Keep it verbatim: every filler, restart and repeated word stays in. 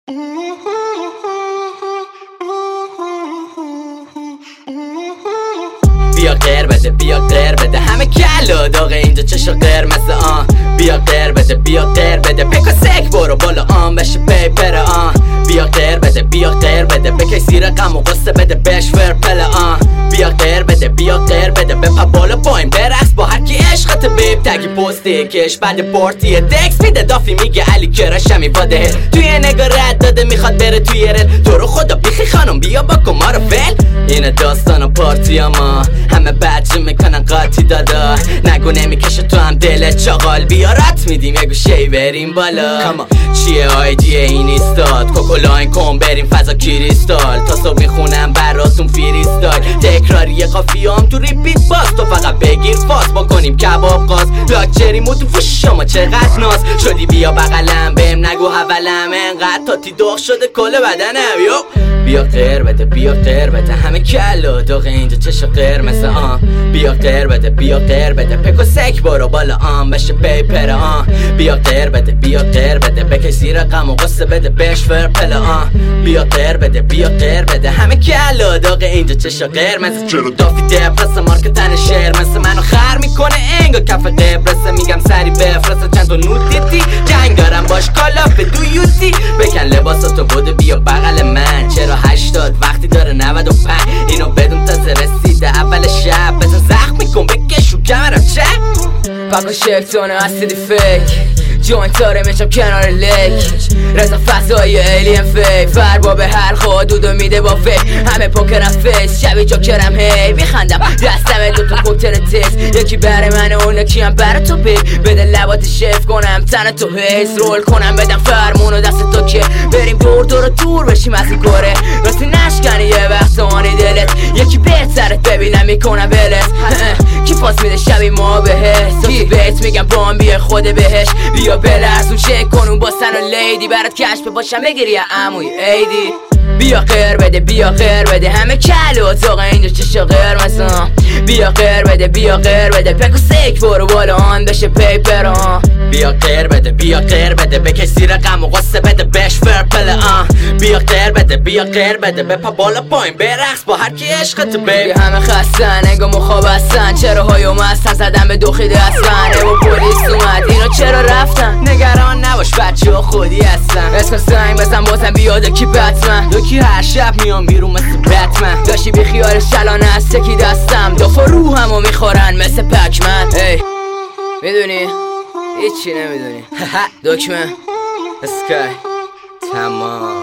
بیا غیر بده بیا غیر بده همه کلا داغه اینجا چشا قرمز آن بیا غیر بده بیا غیر بده پکا سک برو بالا آن بشه پیپر آن بیا غیر بده بیا غیر بده بکی زیر غم و قصه بده بش ورپل آن بیا غیر بده بیا غیر بده بپا بالا پایین برقص با هرکی عشقت بیب تگی پستی کش بعد پارتی دکس میده دافی میگه علی کراشمی واده توی نگاه رد داده میخواد بره توی رل تو رو خدا بیخی خانم بیا با کما رو فل این داستان و پارتی ما همه بچه میکنن قاطی دادا نگو نمیکشه تو هم دلت چاقال بیا رات میدیم یه گوشهی بریم بالا کما چیه آیدیه این ایستاد کوکولاین کن بریم فضا کریستال تا صبح میخونم براتون فریستایل تکراری قافیه هم تو ریپیت باز تو فقط بگیر فاز بکنیم کباب قاز لاکچری مو تو فوش شما چقدر ناز شدی بیا بغلم بهم نگو حولم انقدر تاتی داغ شده کل بدنم یو بیا غیر بده بیا غیر بده همه کلا داغ اینجا چشا قرمز آن بیا غیر بده بیا غیر بده پکو سک برو بالا آن بشه پیپر آن بیا غیر بده بیا غیر بده بکی زیر غم و قصه بده بش ورپل آن بیا غیر بده بیا غیر بده همه کلا داغ اینجا چشا قرمز چرا دافی دپرس مارک تن شعر مثل منو خر میکنه انگا کف قبرسه میگم سری بفرسته چند تا نود دیدی جنگ دارم باش کالا به دو یوتی بکن لباساتو بوده بیا بغل من چرا هشتاد وقتی داره نود و پنج اینو بدون تازه رسیده اول شب بزن زخم میکن بکشو کمرم چه پاکو شکتونه اسیدی فیک جوین تاره میشم کنار لیک رزا فضای ایلین فیک فربا به هر خودودو میده با فیک همه پوکرم فیس شبی جاکرم هی میخندم دستم دوتا کوکتر تیز یکی بره من و اون یکی هم بره تو بی بده لبات شف کنم تن تو حیث رول کنم بدم فرمونو دست تو که بریم دور دور دور بشیم از این کاره راستی نشکنی یه وقت آنی دلت یکی بهترت ببینم میکنم بلت کی پاس میده شبی ما بهش کی بهت میگم بام بیه خود بهش بیا بلرزون چک کنون با سن و لیدی برات کشف باشم بگیری یا عموی ایدی بیا غیر بده بیا غیر بده همه کلو تاق اینجا چشا قرمزم بیا غیر بده بیا غیر بده پکو سک برو بالا آن بشه پیپر آن بیا غیر بده بیا غیر بده بکی زیر غم و قصه بده بش ورپل آن بیا غیر بده بیا غیر بده بپا بالا پایین برقص با هرکی عشقت بیب همه خستن انگا مخواب هستن چرا هایو مستن زدن به دو خیده هستن و پلیس اومد اینا چرا رفتن نگران نباش بچه ها خودی هستن اسم سنگ بزن بازم بیاده کی بتمن کی هر شب میام بیرون مثل بتمن داشتی بی خیال شلانه از تکی دستم دافا روحمو میخورن مثل پکمن ای میدونی هیچی نمیدونی دکمه اسکای تمام